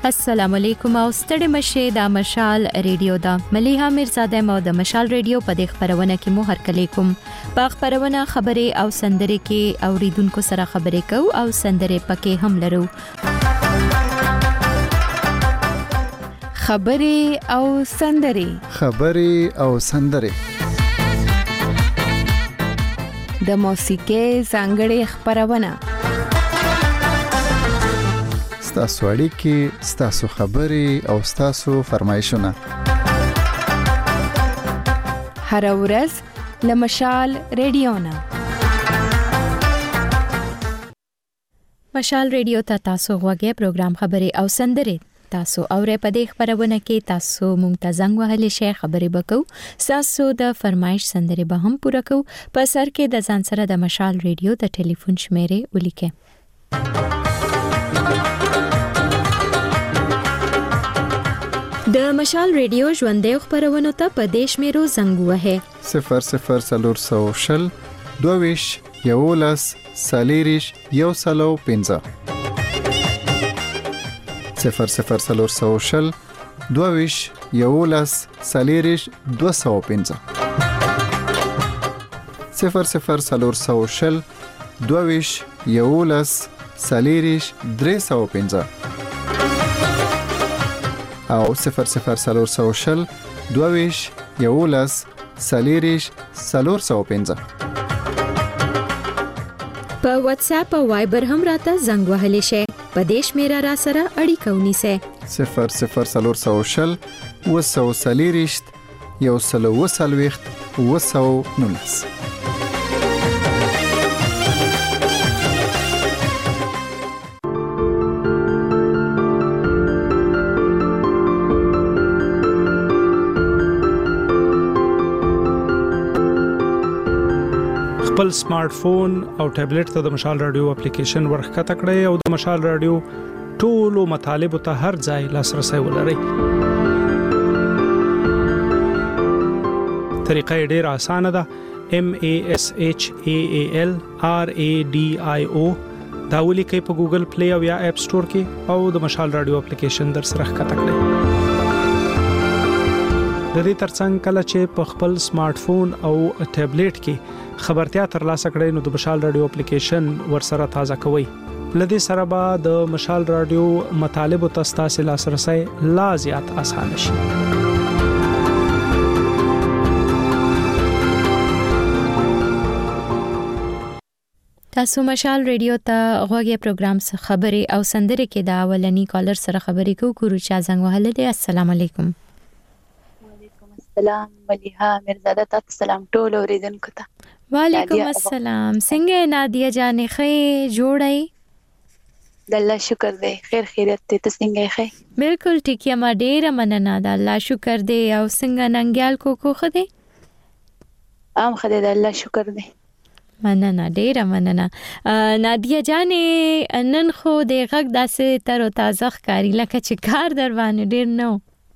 السلام علیکم او ستړي مشه د مشال ریډیو دا مليها میرزاده مو د مشال ریډیو په دغه خبرونه کې مو هر کله کوم په خبرونه خبري او سندري کې اوریدونکو سره خبرې کو او سندري پکې هم لرو خبري او سندري د موسیقي څنګه خبرونه ستاسو اړیکې ستاسو خبرې او ستاسو فرمایشونه هر ورځ لمشال ریډیو نه مشال ریډیو ته تاسو غوږی پروګرام خبرې او سندري تاسو اورې په دې خبرونه کې تاسو مونږ ته زنګ وهلې شي خبرې وکاو تاسو د فرمایش سندري به هم پوره کو په سر کې د ځان سره د مشال ریډیو د ټلیفون شمیرې ولیکئ د مشال ریډیو ژوندې خبرونه ته په دیش میرو زنګ وهه 0040 22 یولس سالیریش یو سلو 15 0040 22 یولس سالیریش 215 0040 22 یولس سالیریش 315 او 0040 22 یولس سالیریش 315 په واتس اپ او وایبر هم راته زنګ وهلی شي په دیش میرا را سره اړیکه ونیسه 0040 وسو سالیریش یو سلو وسلويخت وسو نونس خپل سمارټ فون او ټابلیټ ته د مشال رادیو اپلیکیشن ورخته کړئ او د مشال رادیو ټولو مطالب ته هر ځای لاسرسي ولرئ. طریقه ډېر اسانه ده. MASHALRADIO دا ولیکئ په ګوګل پلی او یا اپ سٹور کې او د مشال رادیو اپلیکیشن در سره ښکته کړئ. د دې ترڅنګ کله چې په خپل سمارټ فون او ټابلیټ کې خبرتیا ترلاسه کړئ نو د مشال رادیو اپلیکیشن ورسره تازه کوئ. لدې سره به د مشال رادیو مطالب او تاسو لاسرسي لا زیات اسانه شي. تاسو مشال ریډیو ته غوږی پروګرام څخه خبري او سندري کې د اولنی کالر سره خبرې کوو چې څنګه وهله دي. السلام علیکم. وعلیکم السلام مليها میرزاده تاسو سلام ټول اوریدونکو ته. وعلیکم السلام. څنګه نادیه جانې خې جوړای؟ د الله شکر دی خیر خیرت ته څنګه ښه؟ بالکل ټیک یم ډیره مننه د الله شکر دی او څنګه ننګیال کو خدای؟ خدای د الله شکر دی. مننه ډیره مننه. نادیه جانې نن خو د غږ داسې تر او تازه ښکاری لکه چې کار در باندې ډیر نو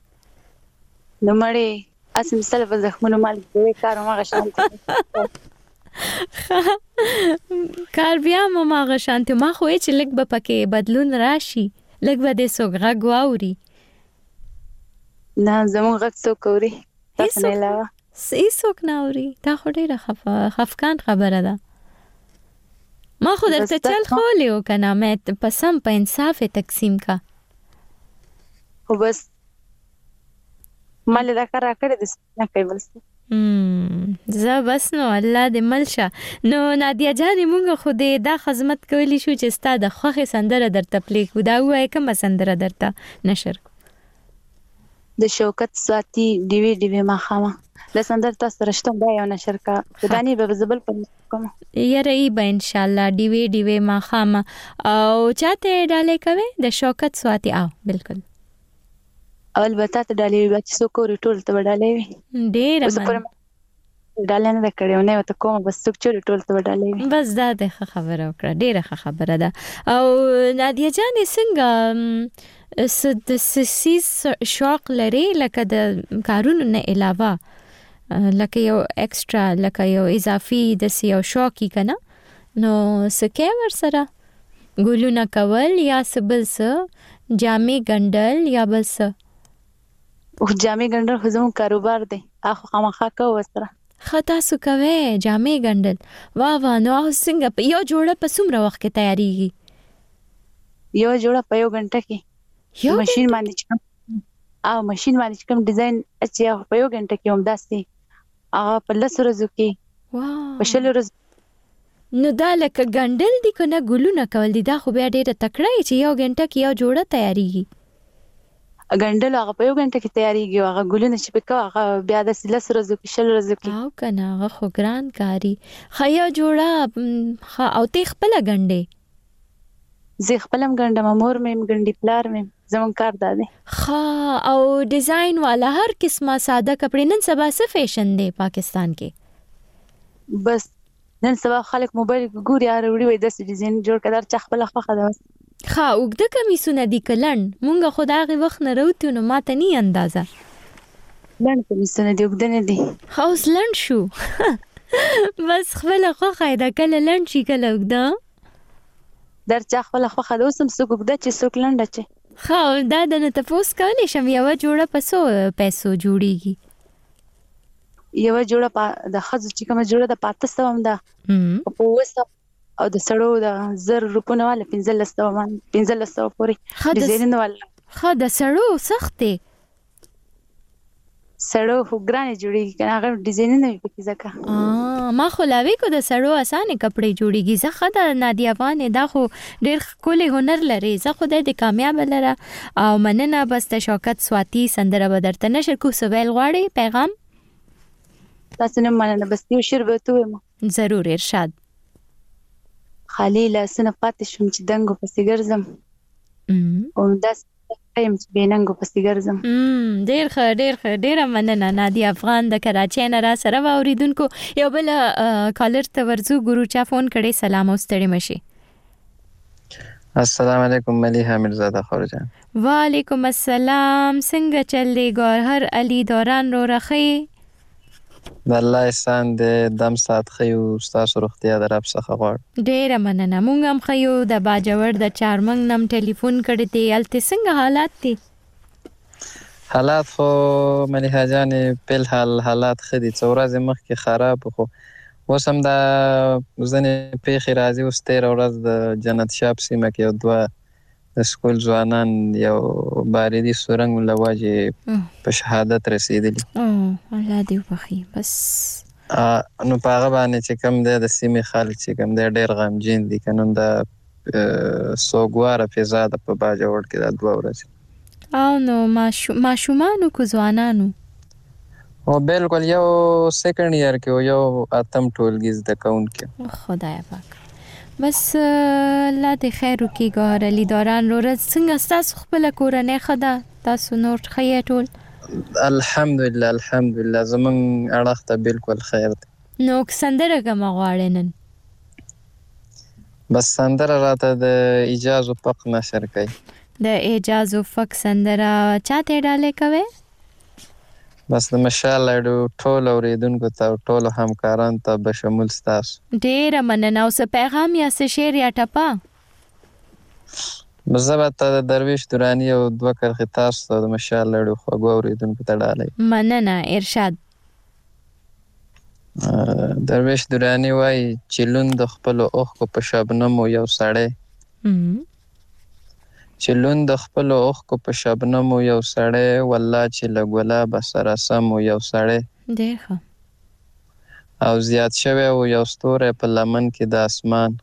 مړې اسم سلف زخمونو مال دوی کارو ما غشانت کار بیا ما غشانت ما خو چې لګ به پکې بدلون راشي لګ به د سوګه غواوري نه زموږ غږ څوک اوري تاسو نه علاوه څوک نه اوري. دا خو ډیره خفقان خبره ده. ما خو درته چل خولیو کنه مې پسم په انصاف تقسیم کا خو بس مال دا کار کړی د نه کېبل زه بس نو الله دې ملشه. نو نادیه جانې مونږ خو دې دا خدمت کولی شو چې ستا د خوخه سندره درته پلی کو دا وای کوم سندره درته نشر د شوکت ساتي ډیوی ما خامه د سندر تاسو رښتوم دا یو نشر کا ودانی به زبل په کوم یاره ای به ان شاء الله ډیوی ما خامه او چاته ډالې کوي د شوکت ساتي او بالکل اول به تاسو ډالې وي چې څوک ورې ټول ته ډالې وي ډېر ډالې نه کړې نه وته کوم بس څوک چې ټول ته ډالې وي بس دا د خبره وکړه ډېره خبره ده. او نادیه جانې څنګه د سیس شوق لري لکه د کارونو نه علاوه لکه یو ایکسترا لکه یو اضافي د یو شوقي کنه نو سکه ور سره ګولونه کول یا سبل س جامې ګنډل یا بس؟ او جامې ګنډل خو زموږ کاروبار دی، هغه خامخا کوو سره. ښه تاسو کوئ جامې ګنډل؟ واه واه. نو هغه څنګه په یو جوړه په څومره وخت کې تیاریږي؟ یو جوړه په 1 غنټه کې. یو ماشین باندې چې ماشین باندې چې کوم ډیزاین اچي هغه په 1 غنټه کې همداسې هغه په 10 ورځو کې، واه. په 20 ورځو. نو دا لکه ګنډل دي که نه ګلونه کول دي؟ دا خو بیا ډېره تکړه یې چې 1 غنټه کې یو جوړه تیاریږي. ګنډل هغه په 1 غنټه کې تیاریږي، هغه ګلونه چې پکې هغه بیا د 10 ورځو کې 20 ورځو کې. او کنه هغه خو ګران کاری. خیا جوړه او ته خپل ګنډې؟ زه خپلم ګنډم، مور مې ګنډي، پلار مې، زمون کار دا دی. او ډیزاین والا هر قسمه ساده کپڑے نن سبا څه فیشن دی پاکستان کې؟ بس نن سبا خلک موبایل ګوري وړي وي داسې ډیزاین جوړ کړه چې خپل خوخه ده. ښه اوږده کمیسونه دي که لنډ؟ مونږ خو د هغې وخت نه راوتو نو ماته نه اندازه. لنډ کمیسونه دي، اوږده نه دي. ښه اوس لنډ شو. بس خپله خوښه یې ده، کله لنډ شي کله اوږده. در چا خپله خوښه ده، اوس هم څوک اوږده چې څوک لنډه چې. ښه دا د نه تپوس کولی شم یوه جوړه په څو پیسو جوړیږي؟ یوه جوړه د ښځو چې کومه جوړه ده په 800 هم ده، په 200 او د سړو د 1000 روپونه والا 1500 پورې ډیزاینونه والا. ښه د سړو سخت دی؟ سړو خو ګرانې جوړیږي کنه، هغه ډیزاینونه وي پکې ځکه. ما خو لاوی کو د سړو اسانه کپڑے جوړیږي. زه ښه د نادیه افغان دا خو ډېر ښکلی هنر لري. زه خو د کامیاب لره او مننه. بس د شوکت سواتی سندره به درته نشر کو. سویل غواړي پیغام؟ تاسو نه مننه، بس یو شعر به ته وایم. ضرور ارشاد. خالی لاسونه پاتې شوم چې دنګو پسې ګرځم، او داس ټایم چې بیننګو پسې ګرځم. ډېر ښه ډېر ښه. ډېره مننه نادیه افغان د کراچۍ نه را سره وه. اورېدونکو یو بل کالر ته ورځو. ګورو چا فون کړی؟ سلام او ستړي مشي. السلام علیکم ملیحه میرزاده خورجان. وعلیکم السلام. څنګه چل دی ګوهر علي دوران رو رخی؟ د الله احسان دې دم سات خیو، ستاسو روغتیا د رب څخه غواړم. ډېره مننه. مونږ هم خیو. د باجوړ د چارمنګ نم ټلیفون کړی دی. هلته څنګه حالات دي؟ حالات خو ملیحه جانې په الحال حالات ښه دي. څو ورځې مخکې خراب خو اوس هم دا ځینې پیښې راځي. اوس 13 ورځ د جنت شاب سیمه کې یو 2 د سکول ځوانان یو باریدي سورنګ له وجې په شهادت رسېدلي. الله دې وبخي. بس نو په هغه باندې چې کوم دی د سیمې خلک چې کوم دی ډېر غمجن دي که نن د سوګواره فضا ده په باجوړ کې دا 2 ورځې. او نو ماشومانو که ځوانانو؟ او بالکل یو سیکنډ ایئر کې او یو 8م ټولګي زده کوونکي. خدای پاک. بس الله دې خیر وکړي. ګوهر علي دوران رو څنګه ستاسو خپله کورنۍ ښه ده؟ تاسو نور ښه یې ټول؟ الحمدلله الحمدلله زمونږ اړخ ته بالکل خیر دی. نو سندره کومه غواړئ نن؟ بس سندره راته د اجاز وفق نشر کوي. د اجاز وفق سندره چاته ډالۍ کوئ؟ بس د مشال اډو ټول اوریدونکو ته ټول همکاران ته بشمول ستاسو. ډېره مننه. او څه پیغام یا څه شعر یا ټپه؟ زه به ته د درویش دراني او 2 کرښې تاسو ته د مشال اډو خوږو اوریدونکو ته ډالۍ. مننه. ارشاد. درویش دراني وایي چې لوند د خپلو اوښکو په شبنمو یو سړی، چې لوند د خپلو اوښکو په شبنمو یو سړی، والله چې له ګلابه سره سم یو سړی. ډېر ښه. او زیات شوی و یو ستوری په لمن کې د اسمان،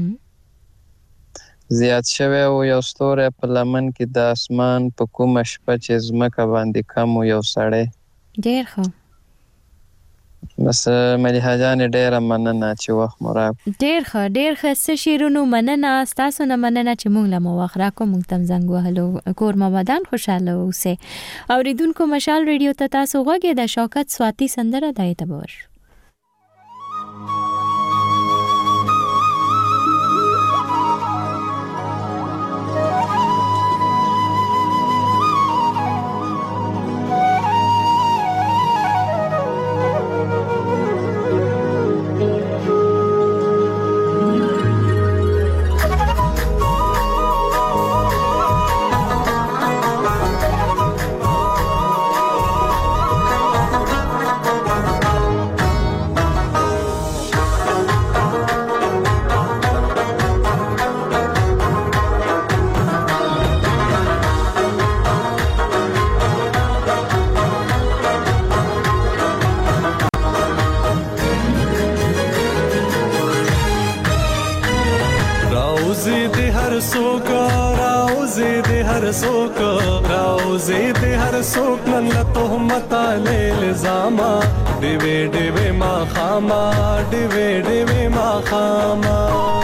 زیات شوی و یو ستوری په لمن کې د اسمان، په کومه شپه چې ځمکه باندې کم و یو سړی. ډېر ښه. بس ملیحه جانې ډېره مننه چې وخت مو راکړو. ډېر ښه ډېر ښایسته شعرونو. مننه ستاسو نه مننه چې موږ له مو وخت راکړو. موږ ته هم زنګ وهلو. کور مو ودان، خوشحاله اوسئ. اورېدونکو مشال ریډیو ته تاسو غوږ د شوکت سواتی سندره د اعتبار. څوک راوځي د هر څوک نن له تهمت له الزاما دیوې دیوې ما خاما دیوې دیوې ما خاما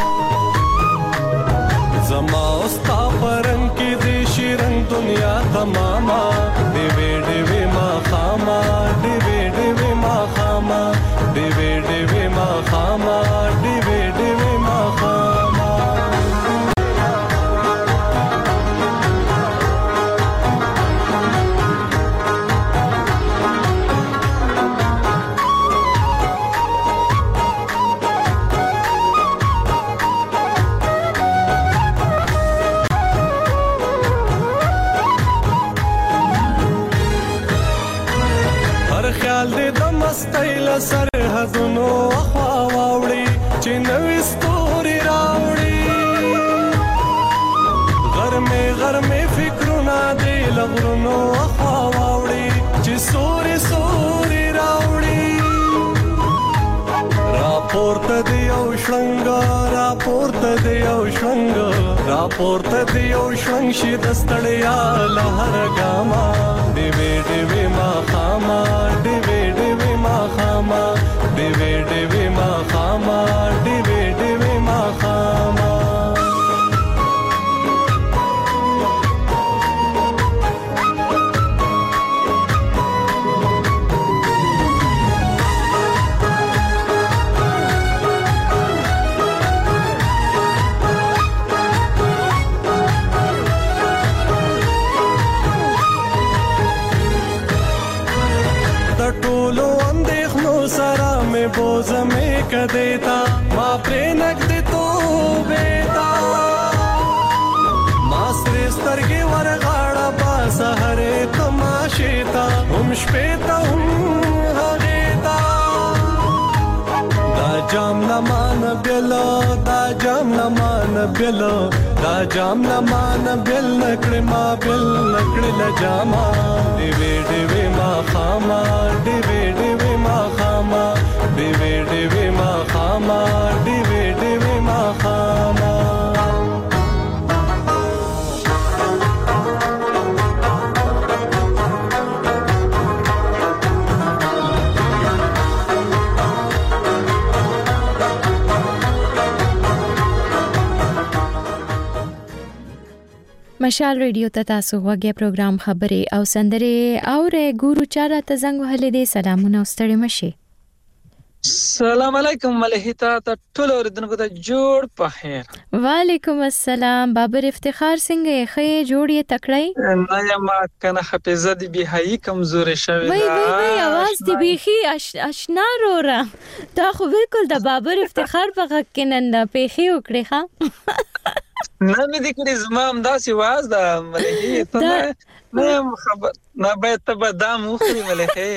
زما استا پرن کې د شیرن دنیا تماما دیوې دیوې ما خاما دیوې دیوې ما خاما دیوې دیوې ما خاما دیوې دیوې ما خاما خیال دې د مستۍ له سرحدونو اخوا واوړي چې نوې ستوري راوړي غرمې فکرونه دې له غرونو اخوا واوړي چې سوري سوري راوړي راپورته دې یو شړنګ راپورته دې یو شړنګ راپورته دې یو شړنګ شي د ستړیا له هر ګاما دیوې دیوې ما خاما دیوې دیوې ما خاما دیوې دیوې ما خاما دیوې دیوې ما خاما سرا میں بوز میں کدیتا ما پرینک دی تو بیتا ما سرسترگی ورغاڑا با سہرے تماشیتا ہم شپیتا ہم حقیتا دا جام نمان بیلو دا جام نمان بیلو دا جام نمان بیل نکڑی ما بیل نکڑی لجاما دیوی دیوی ما خاما دیوی دیوی ما خاما دیوی دیوی ما خاما دیوی دیوی ما خاما مشال ریډیو ته تاسو غوږی پروګرام خبرې او سندرې او ګورو چاره ته زنګ وهلې دي سلامونه ستړي مشي السلام علیکم ملهیتا ته ټول اوریدونکو ته جوړ په خیر وعلیکم السلام بابر افتخار څنګه یې خې جوړې تکړی نه ما کنه حافظه دی بهایی کمزورې شوې وای आवाज دی بيخي آشنا رورا دا خو بالکل د بابر افتخار په غږ کې نن پیخي وکړي ها نه مې دې کړې زمام داسې واز دا ملهیتا نه خبر نه به ته به دام وخري ملهیتا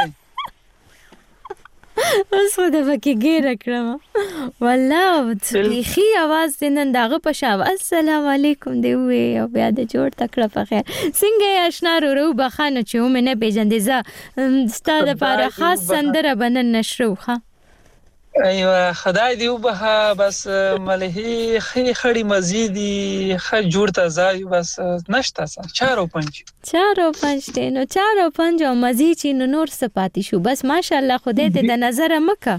اوس خو د پکې ګیره کړم والله بيخي आवाज نن داغه په شاو السلام علیکم دی وې او بیا د جوړ تکړه په خیر څنګه آشنا رو بخانه چې مې نه پیژندې ز ستاده لپاره خاص سندره بنن نشرو ها ایوه خدای دی وبها بس ملهي خړی مزيدي خ جوړ ته ځای بس نشته 4 او 5 نو 4 او 5 او مزي چې نور سپاتې شو بس ماشاءالله خدای دې د نظر مکه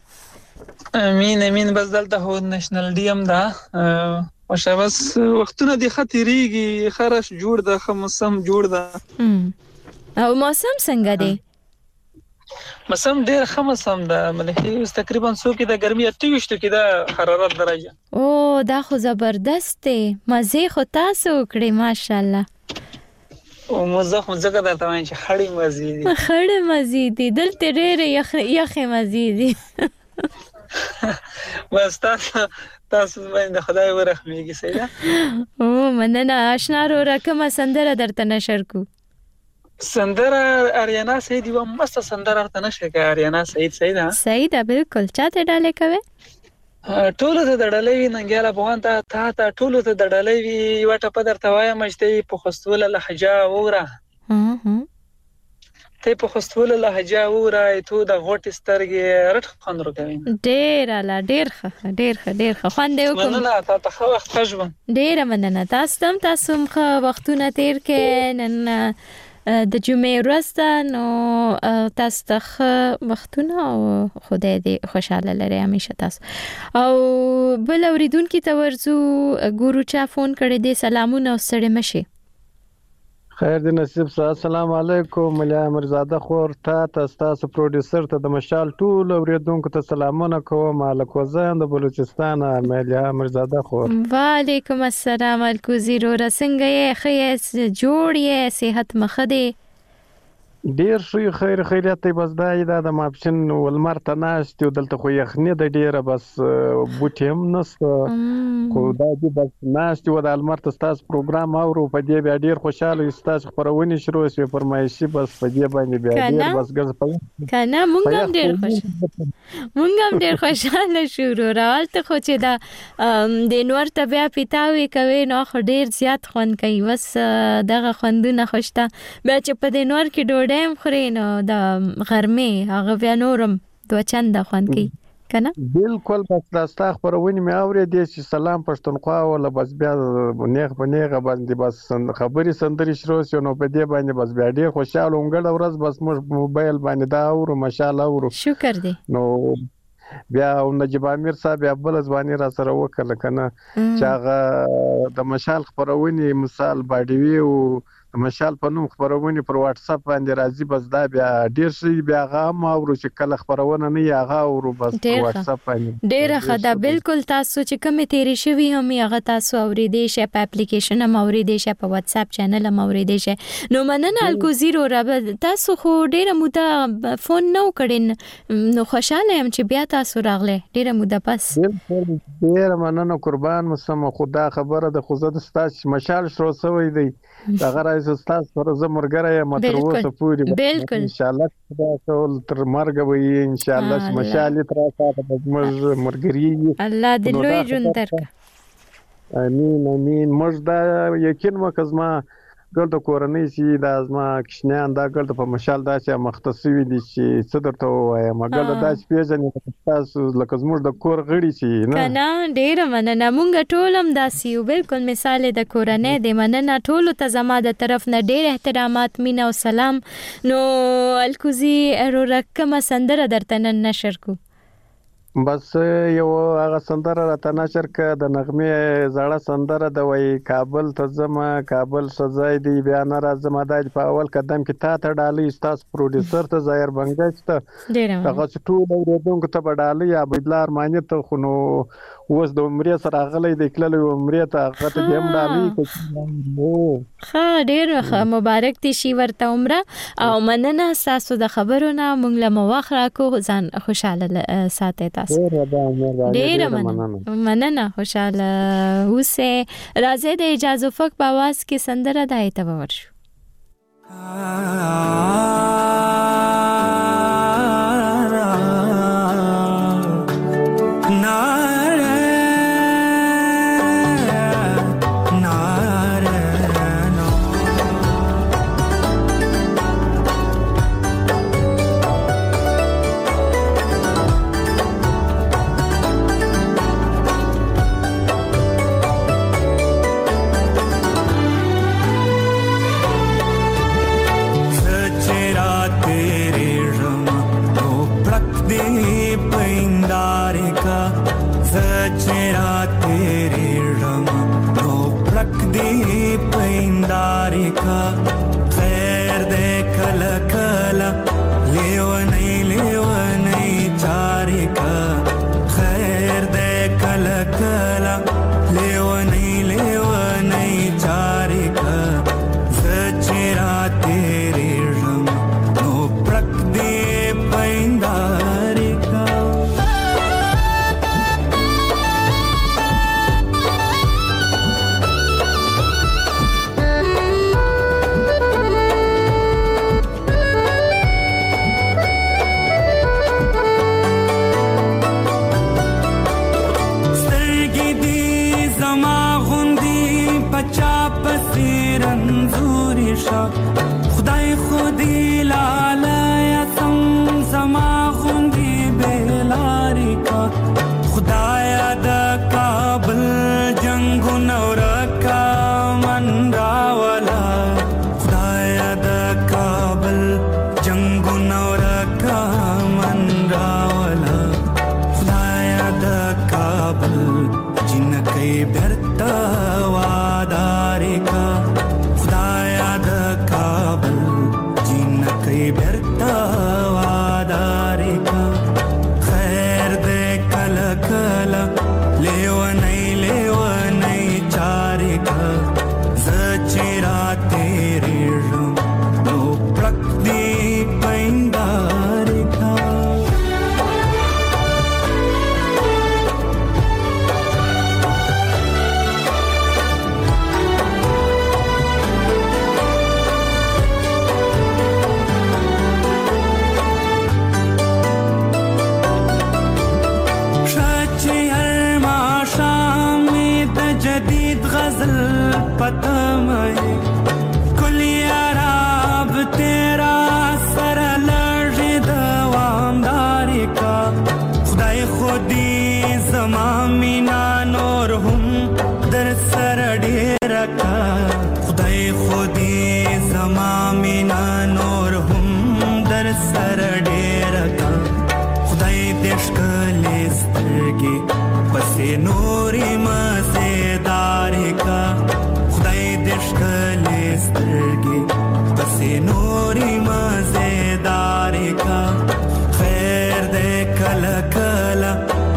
امين بس دلته هو نېشنل ډیم دا وشه بس وختونه دي خطرېږي خرش جوړ ده خمسم جوړ ده او موسم څنګه دی موسم ډېر خمسم ده ملهي تقریبا سو کې د ګرمي 28 کې د حرارت درجه او دا خو زبردست دی مزه خو تاسو کړی ماشاءالله او مزه درته وایم چې خړې مزيدي دلته ډېر یخ مزيدي بس تاسو باندې خدای ورحمېږي سیدا او مننه آشنا رو رقم سندره درته نشر کو سندره اریانا سعید یو مست سندره ورته نشر کوي اریانا سعید بالکل چاته ډالې کوي ټولو ته ډالې ننګاله بوان ته ټولو ته ډالې یو ټپ درته وایم چې په خستول لهجه وره ته په خوستول لهجه وره ته د غوټ سترګې رټ خوندرو کوي ډیر ښه خوند یو کوم مننه تاسو خو وخت ښه ډیر مننه تاسو مخه وختونه تیر کې نن د جمعې ورځ ده نو تاسو ته وختونه او خدای دې خوشاله لري همیشه تاسو او بل اوریدونکو ته ورزو ګورو چا فون کړی دی سلامونه او ستړي مشي خیر دی نصیب صاحب السلام علیکم ملیا مرزاده خور تاسو پروډوسر ته د مشال ټول اوریدونکو ته سلامونه کوم الکوزان د بلوچستان ملیا مرزاده خور وعلیکم السلام الکوزیرو رسنګ یې خیس جوړ یې صحت مخدي ډیر شوی خیریت بس دا د ماپشن ولمر ته ناشته دلته خو یخنی د ډیره بس بوټي هم نست خو دا دې بس ناشته و د المر ته تاسو پروګرام اورو په دې بیا ډیر خوشاله تاسو خبرونه شروع شوه فرمایشي بس په دې باندې بیا ډیر بس ګز په کنه مونږ هم ډیر خوشاله شو راولته خو چې دا د نور ته بیا پیتاوي کوي نو خو ډیر زیات خوند کوي بس دغه خوندونه خوشته بیا چې په د نور کې ډوډۍ خوري نو د غرمې هغه بیا نورم دوه چنده خوند کوي کنه بالکل بس تاسو خبرونه مې اورېدې چې سلام پښتونخوا ولا بس بیا نیغ باندې بس خبري سندري شروع شو نو په دې باندې بس بیا ډیر خوشاله وګړه ورځ بس موبایل باندې دا اورو ماشاءالله اورو شکر دی نو بیا نجیب امیر صاحب بیا بل ځواني را سره وکړه کنه چې هغه د مشال خبرونه مثال باډوي او مشال په نوم خبرونه پر واتس اپ باندې راځي بس دا بیا ډیر شي بیا غام او چې کله خبرونه نه یاغه او بس پر واتس اپ باندې ډیر خدا بالکل تاسو چې کوم تیری شوی هم هغه تاسو اوریدې شي په اپلیکیشن هم اوریدې شي په واتس اپ چینل هم اوریدې شي نو مننه الکوزیرو رب تاسو خو ډیره موده فون نو کړین نو خوشاله يم چې بیا تاسو راغله ډیره موده پس ډیره مننه قربان مسم خدا خبره د خوزه تاسو مشال شروع شوی دی دا غره تاسو پر زمرګره یم تر اوسه پوری ان شاء الله خدا ټول تر مرګ به ان شاء الله مشال تر تاسو د مرګري الله دې لوی ژوند درکړي امين مجدا یقین وکزما ګل د کورنۍ سي د ازما کښنیان دا ګل په مشال دا چې مختصوي دي چې صدر ته وایي مګل دا چې پیژنې تاسو لکه زموږ د کور غړي سي نه کنه ډیر مننه مونږ ټول هم داسي یو بالکل مثال د کورنۍ د مننه ټول ته زما د طرف نه ډیر احترامات مینا او سلام نو الکوزي رکمه سندره درته نشر کو بس یو هغه سندره راته نشر ک د نغمه زړه سندره د وای کابل ته زما کابل سزای دی بیا نه راځم د په اول قدم کې تا ډالۍ استاد پروډوسر ته ظاهر بنګج ته هغه ټول اوریدونکو ته ډالۍ یا بدلار معنی ته خو نو اوس د عمرې سره غلې د کلل عمرې ته هغه ته هم ډالۍ ها ډیر مبارک دي شي ورته عمره او مننه تاسو د خبرونه مونږ له مواخره کو ځان خوشاله ساتي تاسو ډیر مننه خوشاله اوسه راځي د اجازه فک په आवाज کې سندره د ایت ورشو خدای خودی لا دی برتا وادار کا خیر دے کلا کلا لیونی چار کا زچرا تیری رم نو پرک دی پیندار کا पता मैं कुली आराब तेरा सर लड़े दवामदारी का खुदाई खुदी ज़मामीना नूर हम दर सर डेरा का खुदाई खुदी ज़मामीना नूर हम दर सर डेरा का खुदाई देश कले स्तरगे पसे नूरी मज़ेदारी का दशकले स्तरगे बसे नूरी मज़ेदारी का खैर दे कला कला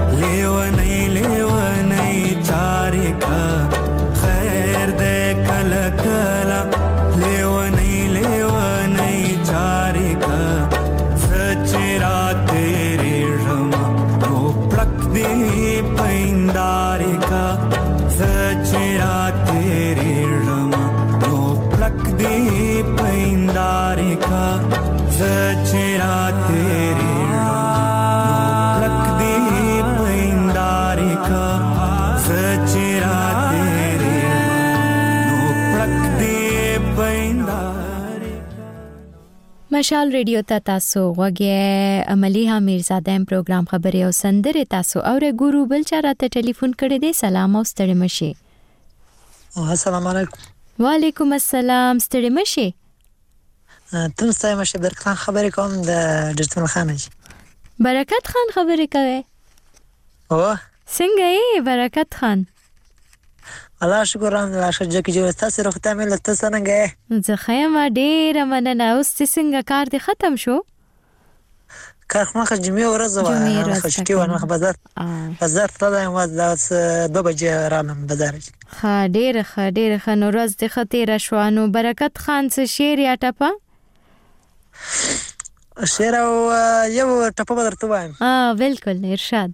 लेवनी चारी का खैर दे कला कला लेवनी चारी का सचरा तेरे रमा वो प्लक दे पैंदारी का सचरा तेरे दी पैंदारी का सचरा तेरी रख दी पैंदारी का सचरा तेरी रख दी पैंदारी का। مشال ریډیو ته تاسو غوږی عملیها میرزاده پروګرام خبري او سندره تاسو اوره ګورو بل چا راته ټلیفون کړی دی. سلام او ستړي مشي. السلام علیکم. وعلیکم السلام. ستړي مشي. تم ستړي مشي. برکت خان خبرې کوم د ډیرتون خان جی. برکت خان خبرې کوي. او څنګه یې برکت خان؟ الله شکر الله شجع کی جو تاسو روغتیا مې لته څنګه یې؟ زه خیم ډیر مننه. اوس څنګه کار دی ختم شو؟ کار مخه جمعې ورځ و خوشکی و مخه بازار تلم و داس 2 بجې رانم بازار. ها ډیر نو ورځ د خطر شوانو. برکت خان څه شعر یا ټپه؟ شعر او یو ټپه درته وایم. بالکل ارشاد.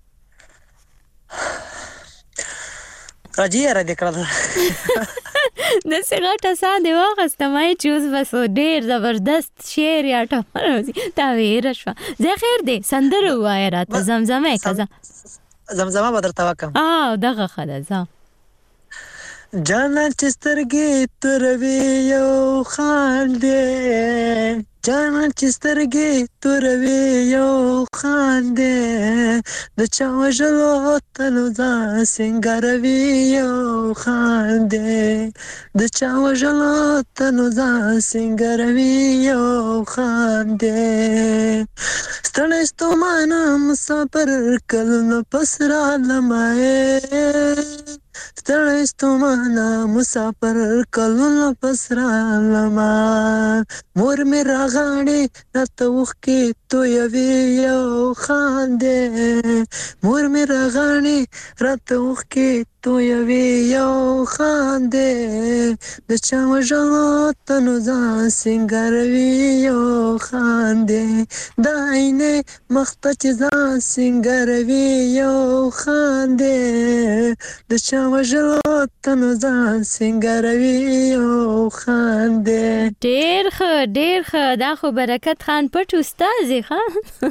راځي را دې کړل د سیګاټه ساده واغسته مې چوز بس ډیر زبردست شعر یا ټپه راځي تا ویره شو. زه خیر دی سندره وای راته زمزمه کزا زمزمه به درته وکم. دغه خلاص جانا چسترګې تروي یو خان دې جانا چسترګې تروي یو خان دې د چا وژلو تلو ځان سنگاروي یو خان دې د چا وژلو تلو ځان سنگاروي یو خان دې ستړی ستومانه مسافر کلونه پس را لمایې ستړی ستومانه مسافر کلونه پس را لما مور مې راغاړې راته اوښکې تویوي یو خان دې مور مې راغاړې راته اوښکې تویوي یو خان دې د چا وژلو تنو ځان سنګاروي یو خان دې د عینې مخ ته چې ځان سنګاروي یو خان دې د چا وژلو تنو ځان سنگاروي یو خان دې. ډیر ښه دا خو برکت خان پټ استاد ښه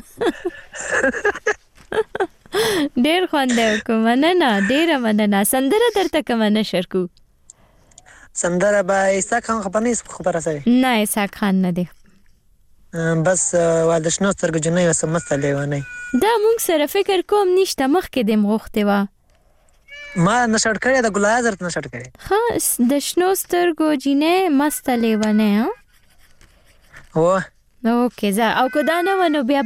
ډیر خوانده کوم نه ډیر مننه. سندره درته کوم نشر کو سندره با اسحاق خان خبره سوي نه اسحاق خان نه دی بس والدشنو سترګ جنې وسمسته لیونی دا مونږ سره فکر کوم نشته مخکې د مغوخته وا ما نشړ کړی د ګلایزر نشړ کړی خاص د شنو سترګو جنې مسته لیونه ها اوکې زه او کو دا نه ونه بیا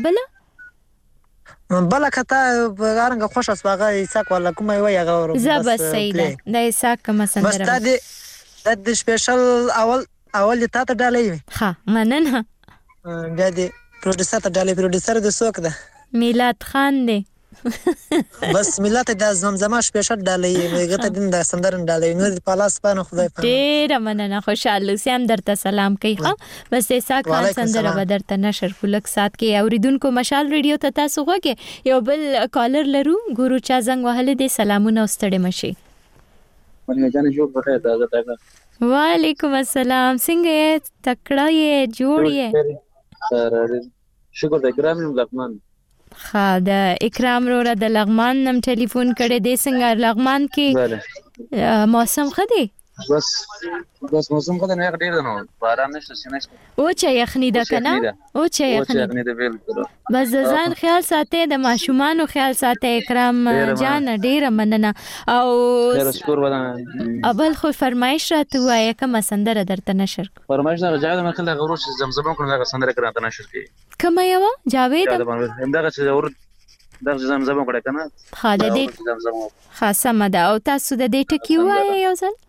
بلا کته غارنګ خوش اسواغه اسحاق ولا کومه وی هغه زبر سیده د اسحاق کوم سندره بس د سپیشل اول تا ته ډالې ها مننه بیا دې پروډوسر ته ډالې پروډوسر د څوک ده میلاد خان دی بس میلاد د زمزمه سپیشل ډالې میګه ته د سندرن ډالې نو په لاس باندې خدای په ډیر مننه خوشاله سم درته سلام کوي ښه بس ایسا خان سندره بدرته نشر کولک سات کې اوریدونکو مشال ریډیو ته تاسو غوږی یو بل کالر لرو ګورو چا زنګ وهله دي سلامونه واستړې مشي مونږ جان جوړ بخیر دا وعلیکم السلام څنګه تکړه یې جوړ یې شکر د کرام لغمان خا د اکرام روره د لغمان نم ټلیفون کړي د څنګه لغمان کې موسم خدي بس موسم خدای نه ډیر نو باران نشته سینشته او چې یخنی ده کنه او چې یخنی ده بالکل بس ځان خیال ساتي د ماشومان خیال ساتي اکرام جان ډیر مننه او خیر شکر ودان ابل خو فرمایش راته وای کوم سندره درته نشر فرمایش نه جاوید من خلک غروش زمزمه کوم دا سندره کړه نشر کی کوم یو جاوید همدغه چې ور دغه زمزمه کړه کنه خاله دې خاصه مده او تاسو د دې ټکی وای یو ځل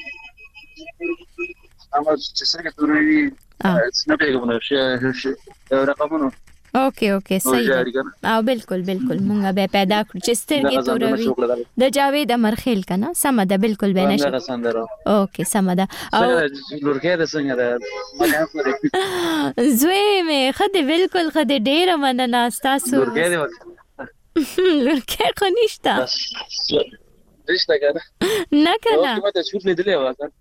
اما چې څنګه توري سنپېګو نو شي رقمونو اوکے صحیح او بالکل مونږه به پیدا کړ چې سترګې توروي د جاوید امرخیل کنه سمده بالکل به نشه اوکے سمده او لورکې د څنګه زوی مې خدای بالکل خدای ډیر مننه تاسو لورکې خو نشته رښتا کنه نه کنه ما ته شوټ لیدلې واکه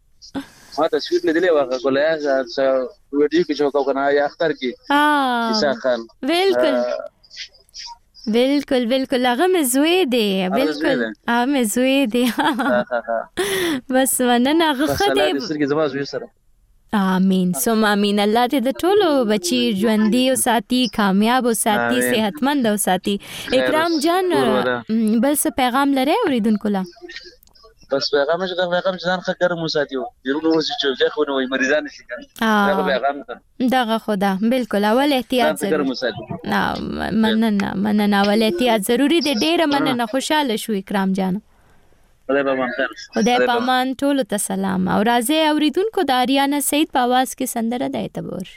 کولای ویډیو کې جو کنه یا اختر کې عیسی خان بالکل هغه مزوي دی بالکل هغه مزوي دی بس مننه هغه خدای سرګي زما زوی سره امين سم امين الله دې د ټولو بچي ژوندۍ او ساتي کامیاب او ساتي صحتمند او ساتي اکرام جان بل څه پیغام لري اوریدونکو لا بس پیغام ځان خکر مو ساتيو ضرور ورسې چې ځکه نو مریضان شي کنه پیغام دغه خدا بالکل اول احتیاط ضروري مننه اول احتیاط ضروری دی ډیره مننه خوشاله شو اکرام جان خدای په امان ټول ته سلام او راځي اوریدونکو د اریانا سعید په आवाज کې سندره د اعتبار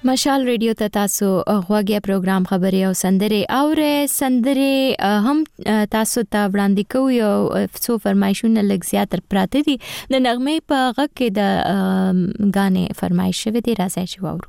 مشال ریډیو ته تاسو غوږی پروګرام خبري او سندره هم تاسو ته وړاندې کوي او څو فرمایشونه لږ زیات پراته دي د نغمه په غږ کې د غانې فرمایش شوی دی راځي چې واورو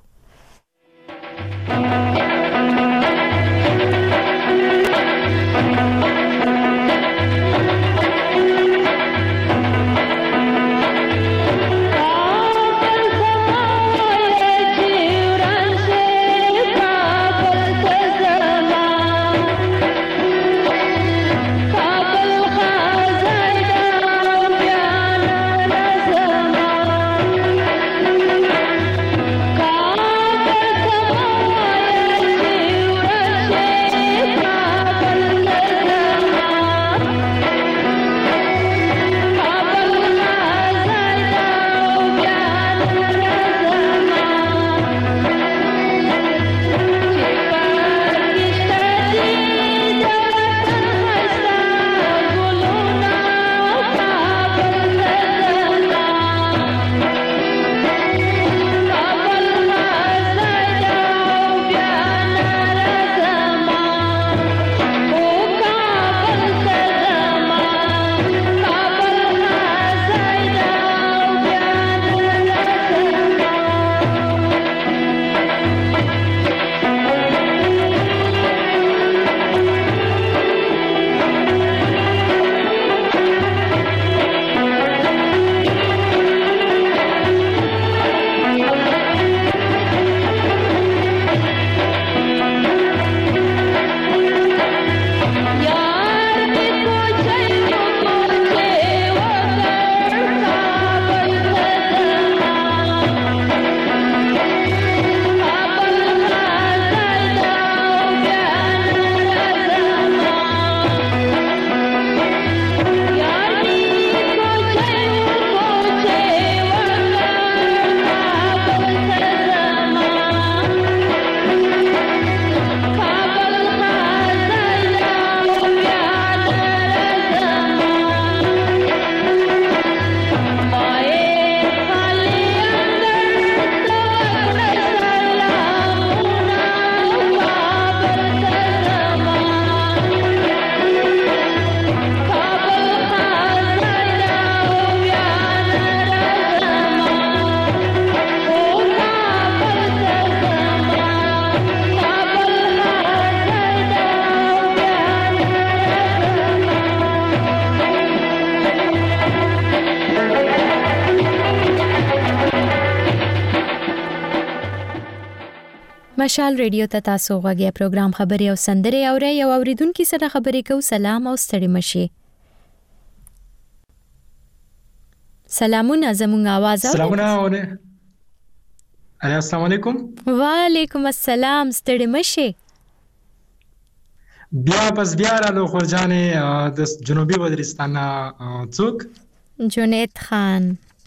مشال ریډیو ته تاسو غوږی پروګرام خبري او سندره اوري یو اوریدونکو سره خبرې کو سلام او ستړي مشي سلامونه زموږ आवाज اوري سلامونه اوري السلام علیکم وعلیکم السلام ستړي مشي بیا را خورجانې د جنوبي وزیرستان څوک جنید خان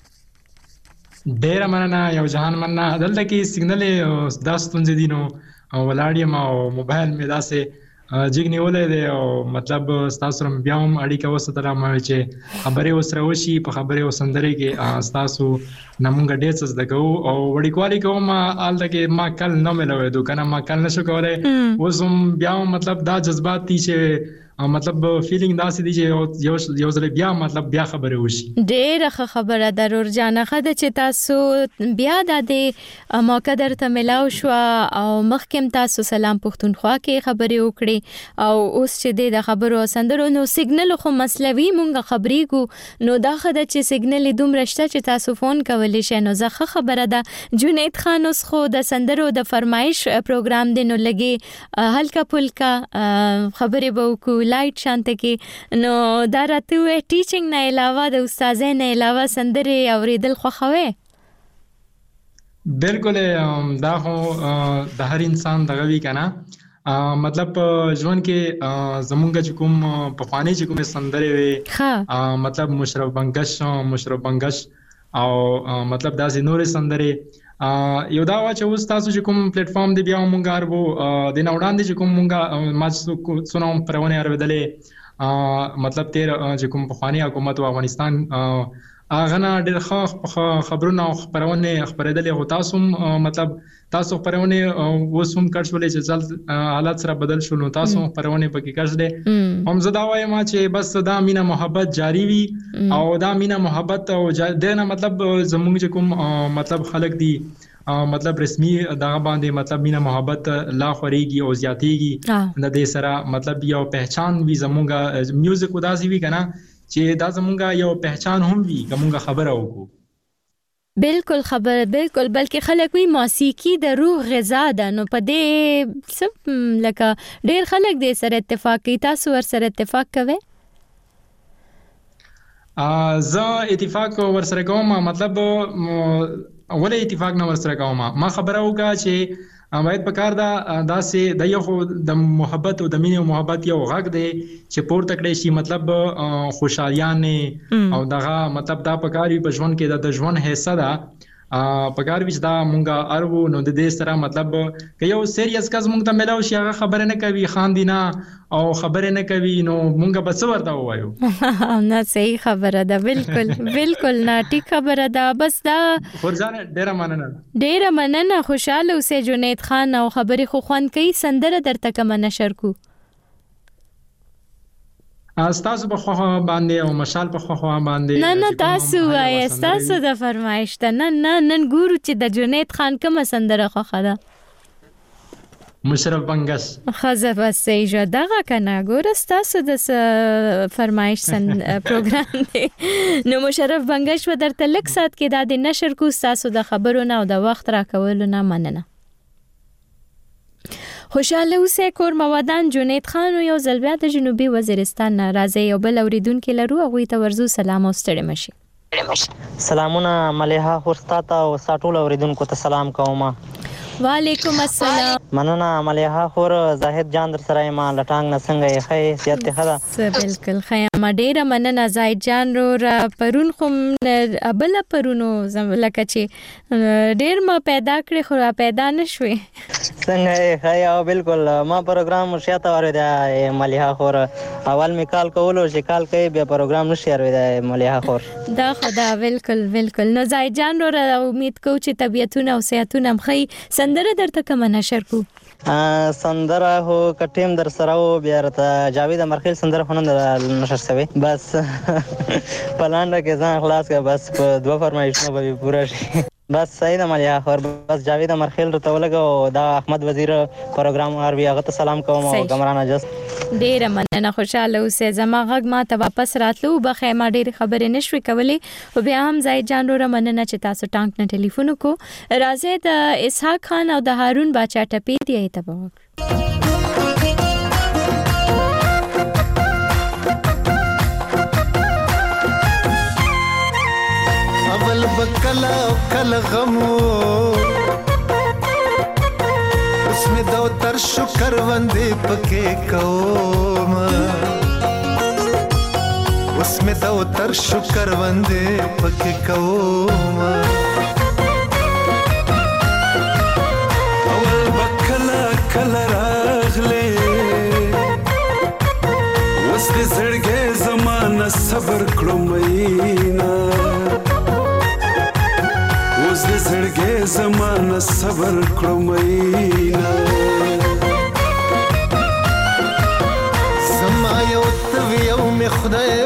ډیر مننه یو جهان مننه دلته کې سیګنل د ستونزې دي نو ولاړم او موبایل مې داسې جګ نیولې دی او مطلب تاسو سره بیا هم اړیکه وساتله مې چې خبرې وسره وشي په خبرې وسندري کې تاسو نمونږ ډېر څه زده کوو او وړي کوالي کوم آلته کې ما کل نه ملوي دوه کنه ما کل نشو کولای وزم بیا مطلب دا جذبات دي چې مطلب فیلینګ داسې دي چې یو ځل بیا مطلب بیا خبرې وشي ډېر خبره ضرور جانه خده چې تاسو بیا د موقع درته ملاو شو او مخکم تاسو سلام پښتونخوا کې خبرې وکړي او اوس چې د خبرو سندرو نو سیګنل خو مسلوي مونږه خبرېګو نو دا خده چې سیګنل دوم رشته چې تاسو فون کولې شئ نو زه خبره ده جنید خان اوس خو د سندرو د فرمایش پروګرام دی نو لګي هلکا پلکا خبرې به وکړو لایټ شانته کې نو دا راته ټیچینګ نه علاوه د استادۍ نه علاوه سندري اوریدل خوښوي بالکل دا خو د هر انسان دغه وی کنه مطلب ژوند کې زمونږ چې کوم په خواني چې کوم سندري وي مطلب مشرف بنگش او مطلب داسې نور سندري یو دا وا چې اوس تاسو چې کوم پلیټ فارم دی بیا مونږ اربو د نوړاندې چې کوم مونږه ما څنوم پرونه ارویدلې مطلب تیر چې کوم په خواني حکومت او افغانستان غنا ډېر ښه خبرونه او خبرونه خبرېدلې او تاسو مطلب تاسو خبرونه وسوم کړولې چې ځل حالات سره بدل شول نو تاسو خبرونه پکې کړل هم زه دا وایم چې بس دا مینا محبت جاری وي او دا مینا محبت او دنه مطلب زموږ کوم مطلب خلک دي مطلب رسمي دا باندې مطلب مینا محبت لا خوريږي او زیاتېږي د دې سره مطلب یو پہچان وي زموږه میوزیک وداسي وي کنه چې دا زموږه یو پہچان هم وي کومه خبره وکړو بالکل خبر بالکل بلکې خلک وی موسیقي د روح غذا ده نو په دې سب لکه ډېر خلک دې سره اتفاق کوي تاسو ور سره اتفاق کوئ زه اتفاق ور سره کوم مطلب ولې اتفاق نه ور سره کوم ما خبره وکړه چې باید پکار دا سه د یو د محبت او د مینې او محبت یو غږ دی چې پورته کړی شي مطلب خوشالیانه او دغه مطلب دا پکاري په ژوند کې د ژوند حصہ ده پکار وچ دا مونږه ارو نو د دې سره مطلب که یو سیریس کس مونږ ته ملاو شي هغه خبره نه کوي خاندینا او خبره نه کوي نو مونږه بس ورته وایو نه صحیح خبره ده بالکل بالکل نه ټیک خبره ده بس دا فرزانه ډیره مننه خوشاله اوسې جنید خان او خبرې خو خوان کوي سندره درته کوم نشر کو تاسو په خو باندې او مشال په خو باندې نه تاسو وای تاسو د فرمایش ته نن ګورو چې د جنید خان کوم سندره خو خدا مشرف بنگش خزه بس ایجا دغه کنه ګور تاسو د فرمایش پروګرام دی نو مشرف بنگش و درته لک سات کې د نشر کو تاسو د خبرونه او د وخت را کولو نه مننه خوشاله اوسه کور موادان جنید خان یو ځل بیا د جنوبي وزیرستان راځي یو بل اوریدونکو لرو هغه ته ورزو سلام او ستړي مشي سلامونه مليحه هورستاته او ساټول اوریدونکو ته سلام کوم وعلیکم السلام مننه مليحه خور زاهد جان در سره ما لټانګ نه څنګه یې خې سیادت خدا بالکل خیا ما ډیره مننه زاهد جان رو پرون خو ابل پرونو لکه چې ډیر ما پیدا کړې خو پیدا نشوي څنګه یې خیا بالکل ما پروګرام شاته ورده مليحه خور اول می کال کولو چې کال کوي بیا پروګرام نشي ورده مليحه خور دا خدا بالکل نو زاهد جان رو امید کو چې طبيعتونه او صحتونه مخې سندره درته کوم نشر کو سندره هو کټیم در سره و بیا رته جاوید مرخیل سندره خونند نشر شوی بس پلان کې ځان خلاص کا بس په دوه فرمایشونه به پوره شي بس صحیح ده مليحه خور بس جاوید مرخیل ته ولګو دا احمد وزیر پروګرام اور بیا غته سلام کوم او کمرانه جس ډیره مننه خوشاله اوسه زما غږ ما ته واپس راتلو بخې ما ډیره خبرې نشوي کولې او بیا هم زاید جان رو مننه چې تاسو ټانک نه ټلیفون کو راځي د اسحاق خان او د هارون باچا ټپې دی ته وک اول بکلا کل غمو اسمه دو تر شکر وندې پکې کوم اسمه دو تر شکر وندې پکې کوم اول بکلا کل راغله وس دې زړګې زمانہ صبر کړم مینا اوس دې زړګې زمانہ صبر کړم مینا زما یو تویو می خدای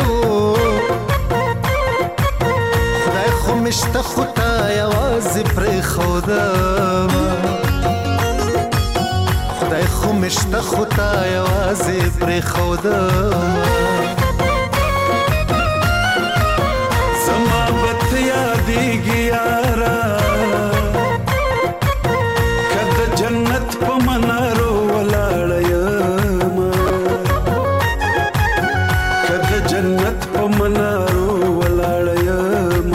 خو مشته خدای आवाज پر خدا خدای خو مشته خدای आवाज پر خدا زما بت یادېږي یارا کده جنت په منارو ولاړ یم کده جنت په منارو ولاړ یم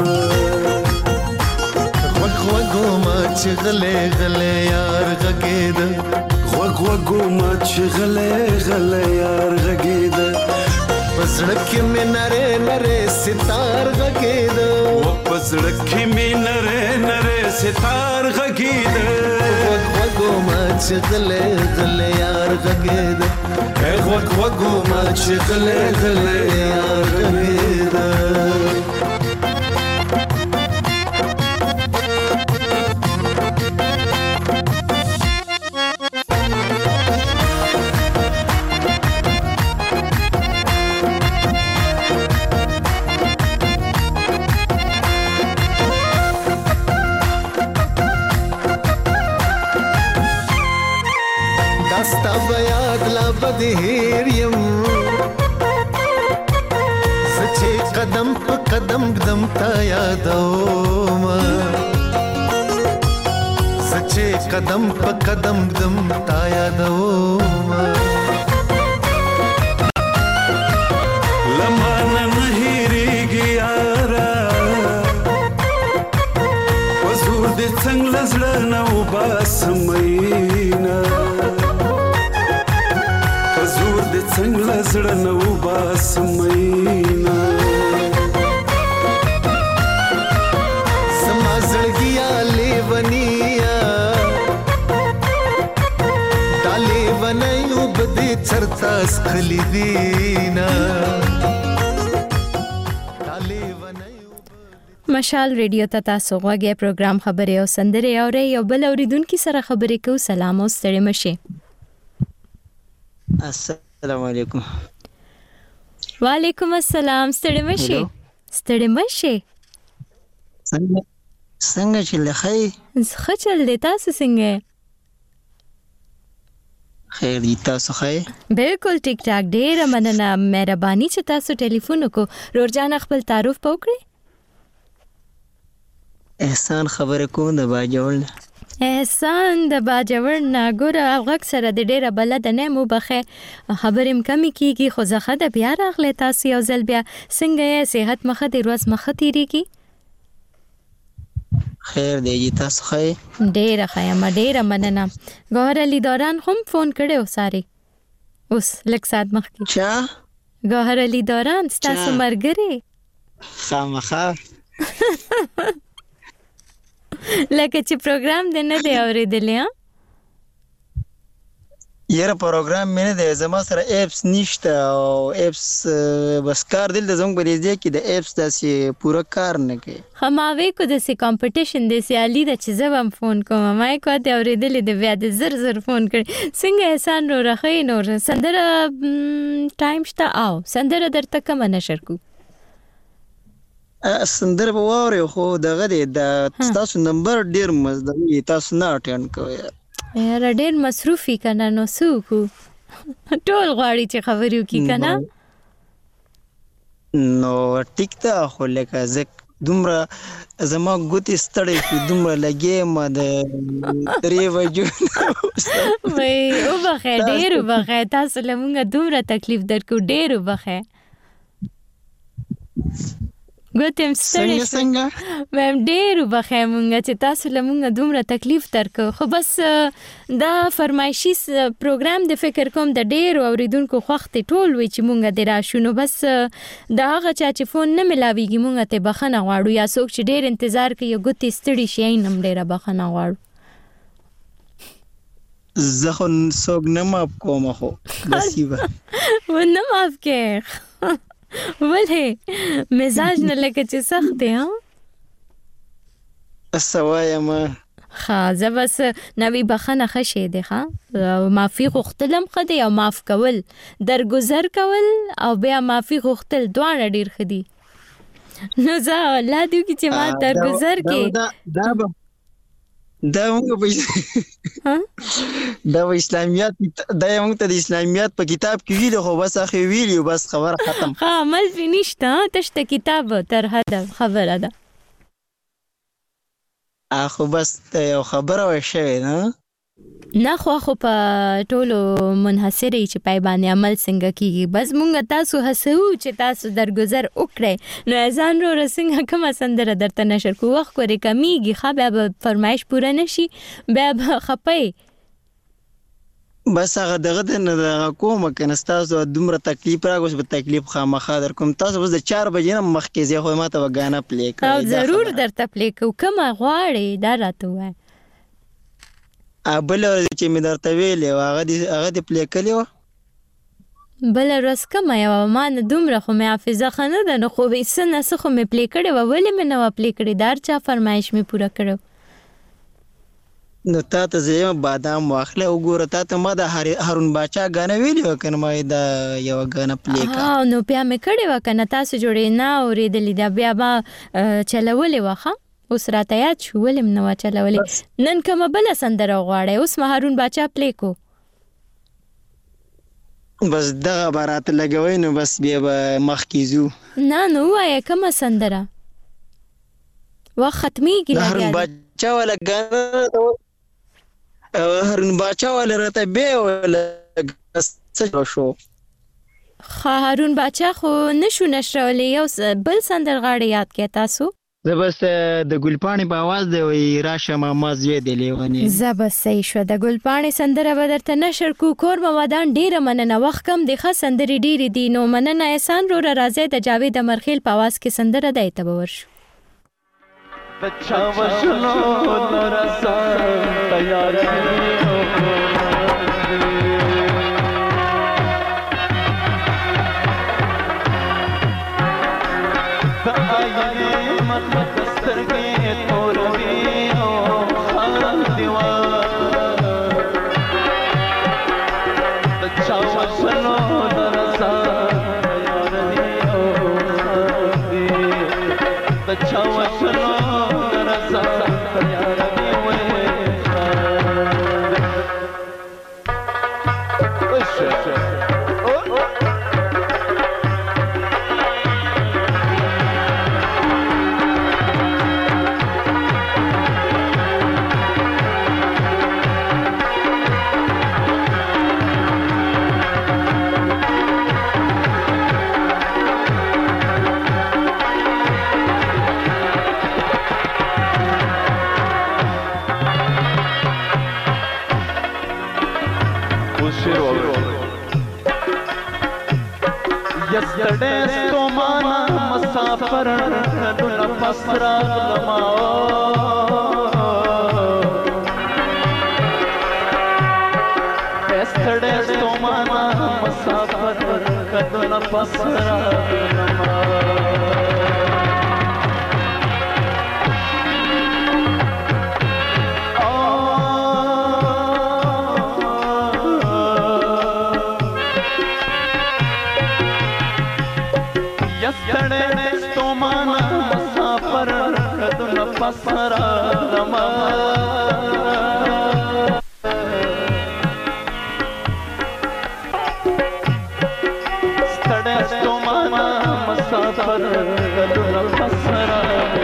غوږ ما چې غلې غلې یار غږېد غوږ ما چې غلې غلې یار غږېد پسړک کې مې نره نره ستار غږېد پسړک کې مې نره نره ستار غږېد غوږ ما چې غلې غلې یار غږېد غوږ ما چې غلې غلې یار غږېد دې هیر یم سچې قدم په قدم قدم تا یادوم سچې قدم په قدم قدم تا یادوم لمانه نه هېرېږي یاره وزور دې څنګه له زړه نه وباسم مینه وزور دې څنګه له زړه نه وباسم مینه زما زړګیا لیونیا دا لیونی اوبه دې چرته څښلي دینه مشال ریډیو ته تاسو غوږی پروګرام خبرې او سندرې اورئ یو بل اوریدونکو سره خبرې کوو. سلام او ستړي مشه. السلام علیکم. وعلیکم السلام. ستړي مشه. ستړي مشه. څنګه چې لخی ښه چل دی، تاسو څنګه؟ خیر دی، تاسو خیر؟ بالکل ټیک ټاک. ډیره مننه، مهرباني چې تاسو ټلیفون وکړو. رورجان خپل تعارف وکړئ. احسان خبره کوم د باجوړ. احسان د باجوړ نه ګوره غږ سره د ډیره بلد نه مو بخه خبرې کمی کیږي، خو زخه د بیا راغله تاسو یو ځل بیا څنګه یې؟ صحت مخه د روز مخه تیریږي؟ خیر دی جی، تاسو خیر؟ ډیره خیر، ما ډیره مننه. ګوهر علي دوران هم فون کړو ساري اوس لک سات مخکې. چا؟ ګوهر علي دوران تاسو مرګري؟ خامخا لکه چې پروګرام دې نه دی اورېدلی؟ ها یاره پروګرام مې نه دی، زما سره ایپس نشته او ایپس بس کار دلته زموږ په دې ځای کې د ایپس داسې پوره کار نه کوي. ښه ما وی کو داسې کمپټیشن دی سیالي ده چې زه به هم فون کوم. ما یې کو دې اورېدلی دی بیا دې زر زر فون کړي. څنګه احسان نوره ښه یې؟ نور سندره ټایم شته؟ او سندره درته کومه نشر کو؟ سندره به واورئ خو دغه دی د تاسو نمبر ډېر مزدوي، تاسو نه اټینډ کوئ. یاره ډېر مصروف وي که نه، نو څه وکړو؟ ټول غواړي چې خبرې وکړي که نه؟ نو ټیک ده، خو لکه زه دومره زما ګوتې ستړی شو، دومره لګېم د 3 بجو. وای وبخې، ډېر وبخې، تاسو له مونږه دومره تکلیف درکو، ډېر وبخې. ګوتم ستړي څنګه مم ډېر وبخې مونږه چې تاسو له مونږه دومره تکلیف درکو. خو بس دا فرمایشي پروګرام د فکر کوم د ډېرو اوریدونکو خوښ دی، ټول وی چې مونږه دې راشو. نو بس د هغه چا چې فون نه ملاویږي مونږه ته بخښنه غواړو، یا څوک چې ډېر انتظار کوي یو ګوتې ستړي شي یې هم ډېره بخښنه غواړو. زه خو څوک نه ماف کوم، خو نصیبه و نه ماف کې ولې مزاج نه لکه چې سخت دی؟ ها سوایم ښه زه بس نوی بخښنه ښه شی دی. ښه معافي غوښتل هم ښه دی او معاف کول، درګذر کول او بیا معافي غوښتل دواړه ډېر ښه دي. نو زه الله دې وکړي چې ما درګذر کې دا موږ په دا اسلامیات دا موږ ته د اسلامیات په کتاب کې ویلو، خو بس اخی ویلو بس خبر ختم. ها عمل پې نشته، تشته کتاب تر حده خبره ده. خو بس یو خبره وشوي نه خو په ټولو منحصرې چې پای باندې عمل څنګه کیږي. بس مونږ تاسو هڅو چې تاسو درګذر وکړئ. نو اذان رو څنګه کومه سندره درته نشر کو؟ وخت کورې کمیږي، ښه بیا به فرمایش پوره نشي، بیا به خپئ. بس هغه دغه نه کوم کنه تاسو دومره تکلیف راغوس به تکلیف خامخا در کوم. تاسو بس د 4 بجې نه مخکې زه خو ما ته وګانا پلی کوم. او ضرور درته پلی کوم، کومه غواړې دا راته وای. بل چې مې درته ویلې هغه دې پلی کړی و. بل ورځ کومه یوه؟ ما نه دومره خو مې حافظه ښه نه ده، نو خو څه نه څه خو مې پلی کړې وه. ولې مې نه وه پلی کړې؟ دا هر چا فرمایش مې پوره کړو. نو تا ته زه یم بادام واخله وګوره. تا ته ما د هارون باچا غانه ویلی و کنه، ما دا یو غانه پلی کا. نو بیا مې کړې و کنه، تاسو جوړې نه اورېدلې ده، بیا ما چلولې وه. ښه اوس راته یاد شو ولې مې نه وه چلولې. نن کومه بله سندره غواړئ؟ اوس ما هارون باچا پلی کو. بس دغه برات لګوي نو بس بیا به مخ کیزو. نه نو وای کومه سندره وا ختميږي هارون باچا ولا غانا هارون باچا ولا راته به ولا څه شو هارون باچا خو نشو نشرولې یو بل سندرغاړی یاد کې تاسو زه بس د ګلپاڼې په आवाज دی وی راشه ماما زوی دی لیونی زه بس صحیح شو د ګلپاڼې سندره به درته نشر کو کور موادان ډیره مننه وخت کم د ښه سندرې ډیرې دي نو مننه احسان رو راځي د جاوید امرخیل په आवाज کې سندره دی ته ورشو بچا وشلو نرسا تیار Yesterday's to mana musafir kaduna pasra lama Yesterday's to mana musafir kaduna pasra lama pasara lama stades to mana musafir kaduna pasara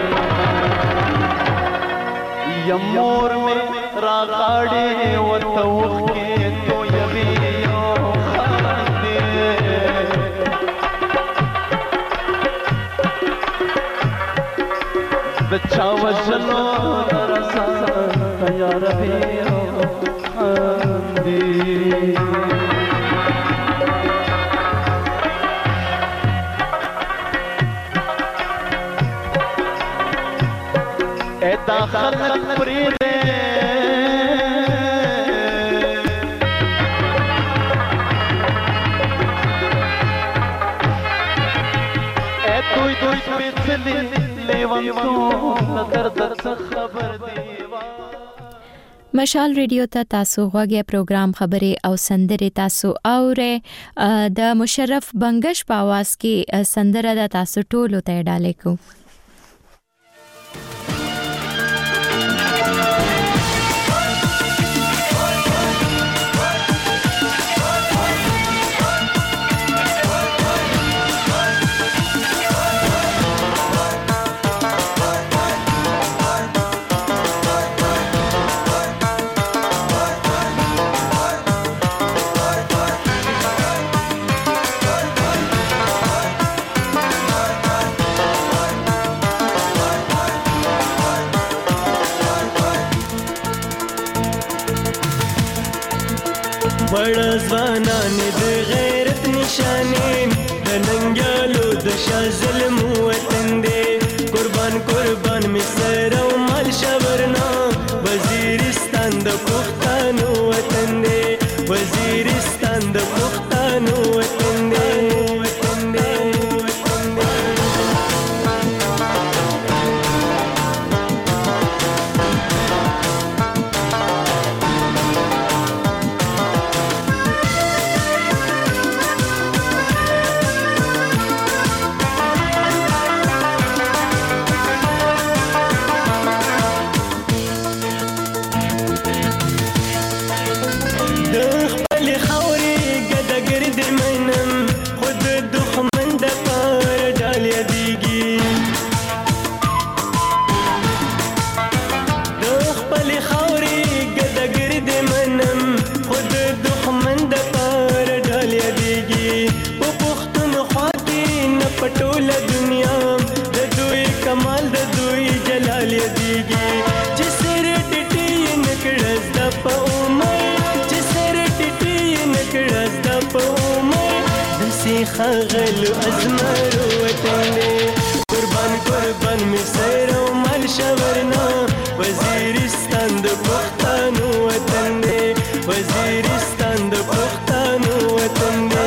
yamur mein raagade wa tawqi to yabiyo khade بچا وشلو نرسا تیار بھیو خاندی اے داخلت پریدے اے توی پیچلی مشال ریډیو ته تاسو غوږی پروګرام خبرې او سندرې تاسو اوره د مشرف بنگش په आवाज کې سندره د تاسو ټولو ته ډالې کو बड़ा ځوانان د غیرت نشانین د ننګیالو د شاه ظلم وطن دی قربان قربان می سر او مال شورنا وزیرستان د پښتنو وطن دی وزیرستان د پښتنو وطن دی خغلو ازمرو وطن دے قربان قربان می سر و مال شورنا وزیرستان د پښتنو وطن دے وزیرستان د پښتنو وطن دے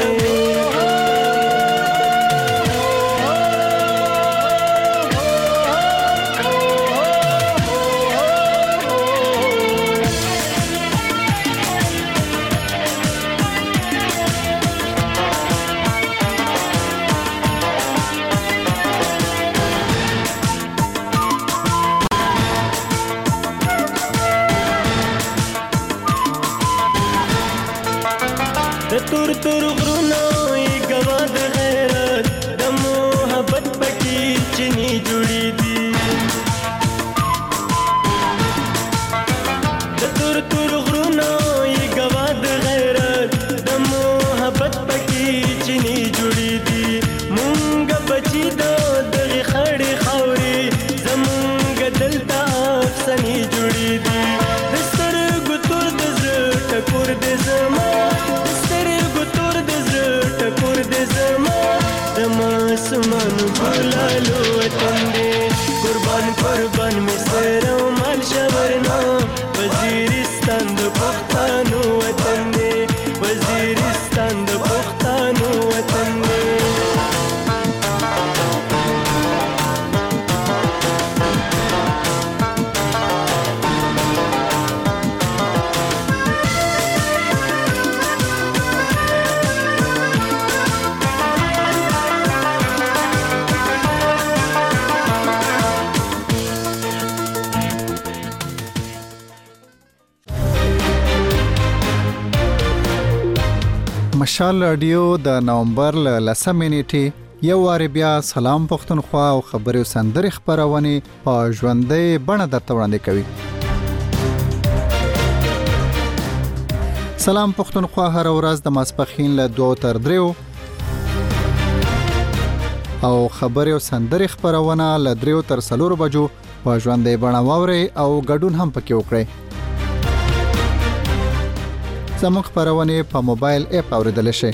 تور تور غرونو ای گواد غیرت د محبت پکی چنی جوړی دی تور تور غرونو ای گواد غیرت د محبت پکی چنی جوړی دی مونږ بچی دغه خړې خوري زمونږ دلته افسانی جوړی دی دستر ګتور د زړه ټکور د زما سمان بلالو وطن دے قربان قربان می سر و مال شورنا وزیرستان د پښتنو وطن دے وزیرستان د پښتنو وطن دے مشال رادیو د نومبر ل 10 نیټه یو وار بیا سلام پښتونخوا او خبري سندري خبرونه په ژوندۍ بڼه درته وړاندې کوي. سلام پښتونخوا هر ورځ د ماسپخین له 2 تر 3 او خبري سندري خبرونه له 3 تر 4 بجو په ژوندۍ بڼه واوري او ګډون هم پکې وکړئ. زموږ خبرونه په موبایل اپ اوریدل شي.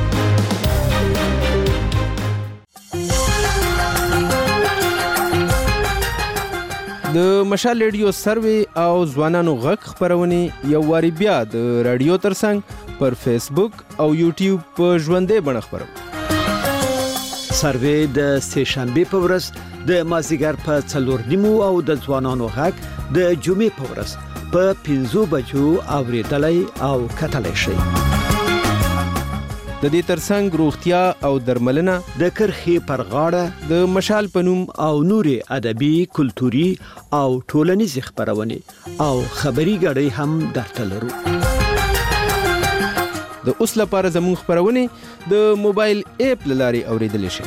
د مشال ریډیو سروي او ځوانانو غږ خبرونه یو واری بیا د رادیو ترڅنګ پر فیسبوک او یوټیوب په ژوندۍ بڼه خبرونه سروي د سهشنبه په ورځ د مازیګر په 4:30 او د ځوانانو غږ د جمعې په ورځ په 5 بجو اوریدلای او کتلای شي. د دې ترڅنګ روغتیا او درملنه د کرخي پر غاړه د مشال پنوم او نوري ادبي کلتوري او ټولنیز خبرونه او خبري غړي هم درته لرو. د اوس لپاره زموږ خبرونه د موبایل اپ لاري اوریدل شي.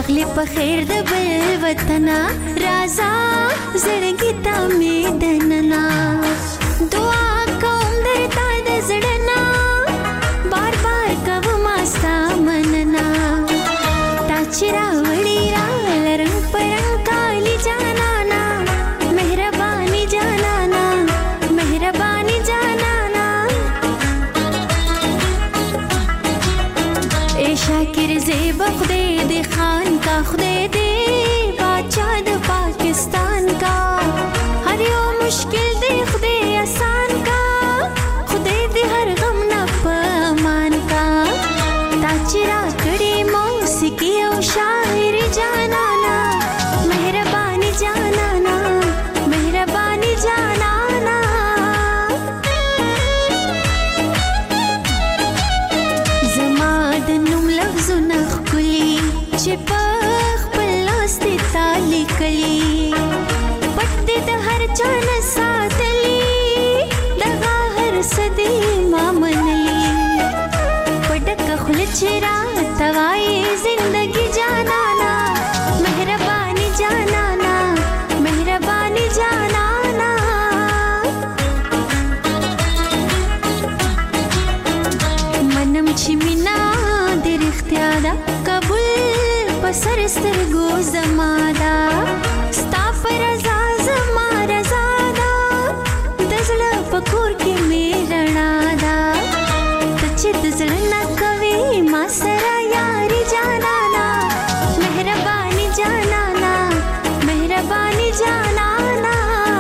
راغلی په خیر د بل وطنا رازا زړګي ته مې دننا دعا کوم درته د زړنا بار بار کوم استا مننا تا چې راوړی را لرم پرنګ کالی جانانا مهرباني جانانا مهرباني جانانا اے شاکر زیب خدای دې خان کا خدای دې بادشاہ د پاکستان کا هر یو مشکل دې خدای آسان کا خدای دې هر غم نه پمان کا تا چې را کړې موسیقي او شاعري جانانا مهرباني جانانا مهرباني جانانا زما د نوم لفظونه ښکلي چې په خپل لاس دې تا لیکلي پټ دې د هر چا نه ساتلي دغه هر څه دې ما منلي په ډکه خوله چې راته وایې زندګي جانانا مهرباني جانانا مهرباني جانانا منم چې مینا دې رښتیا ده قبول په سر سترګو زما ده ستا په رضا زما رضا ده د زړه په کور کې مې رڼا ده ته چې د زړه نه کوې ما سره یاري جانانا مهرباني جانانا مهرباني جانانا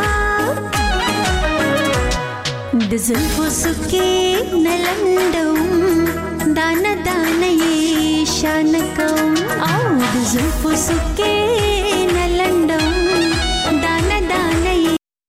د زلفو سکې نه لنډوم دانه دانه یې شان کوم او د زلفو سکې